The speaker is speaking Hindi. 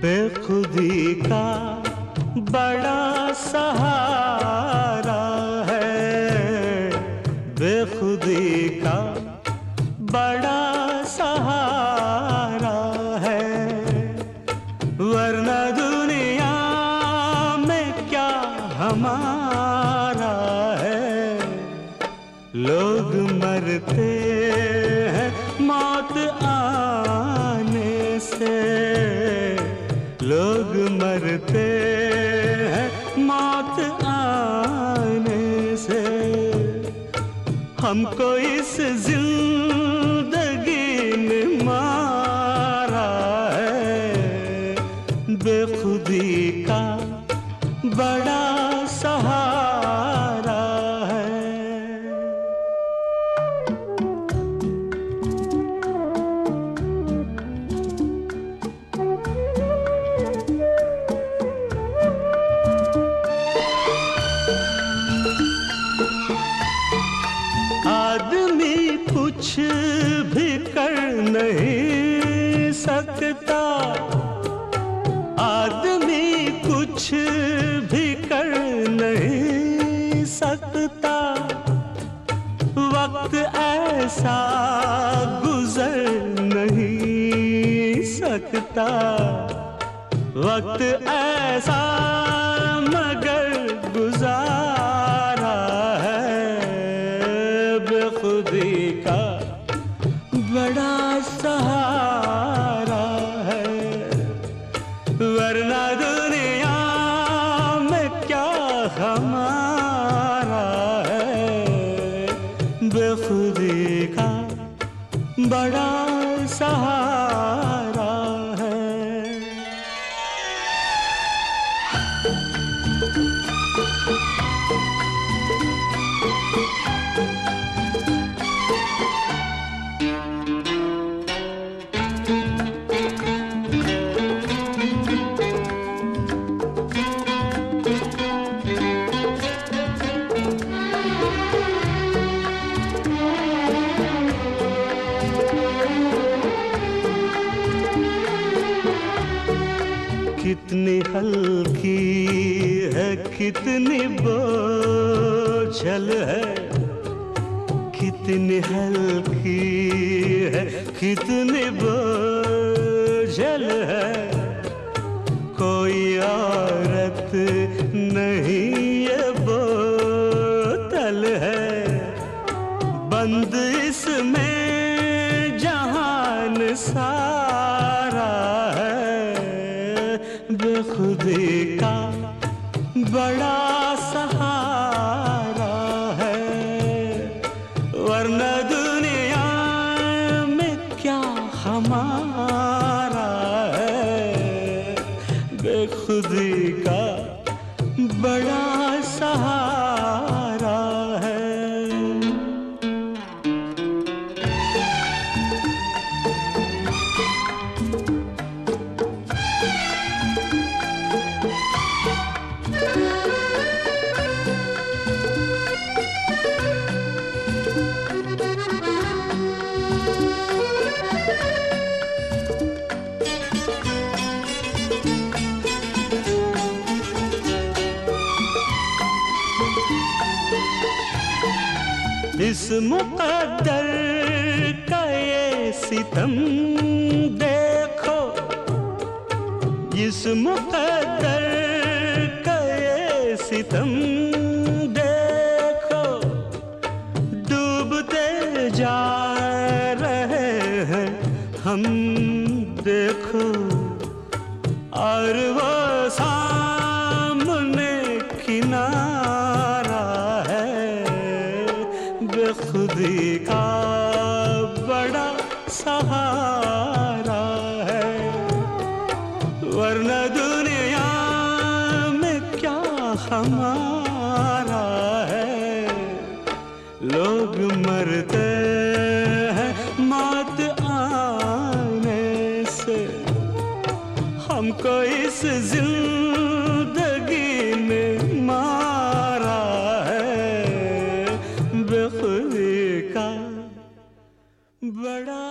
बेखुदी का बड़ा सहारा है, बेखुदी का बड़ा सहारा है, वरना दुनिया में क्या हमारा है। लोग मरते हैं मौत आने से, लोग मरते हैं मौत आने से, हमको इस जिंदगी ने मारा है, बेखुदी का बड़ा सहारा है। आदमी कुछ भी कर नहीं सकता, आदमी कुछ भी कर नहीं सकता, वक्त ऐसा गुजर नहीं सकता, वक्त ऐसा मगर गुजारा है, बेखुदी का बड़ा सहारा है, वरना दुनिया में क्या हमारा है, बेखुदी का बड़ा सहारा है। कितनी हल्की है, कितनी बोझल है, कितनी हल्की है, कितनी बोझल है, कोई औरत नहीं ये बोतल है, बंद इसमें जहान सारा है, बेखुदी का बड़ा सहारा है, वरना दुनिया में क्या हमारा है, बेखुदी का बड़ा सहारा है। इस मुक़द्दर का ये सितम देखो, इस मुक़द्दर का ये सितम देखो, डूबते जा रहे हैं हम देखो, और वो सामने किनारा है, बेखुदी का बड़ा सहारा है, वरना दुनिया में क्या हमारा है, लोग मरते हैं मौत आने से, हमको इस जिंदगी में मारा है, बेखुदी का बड़ा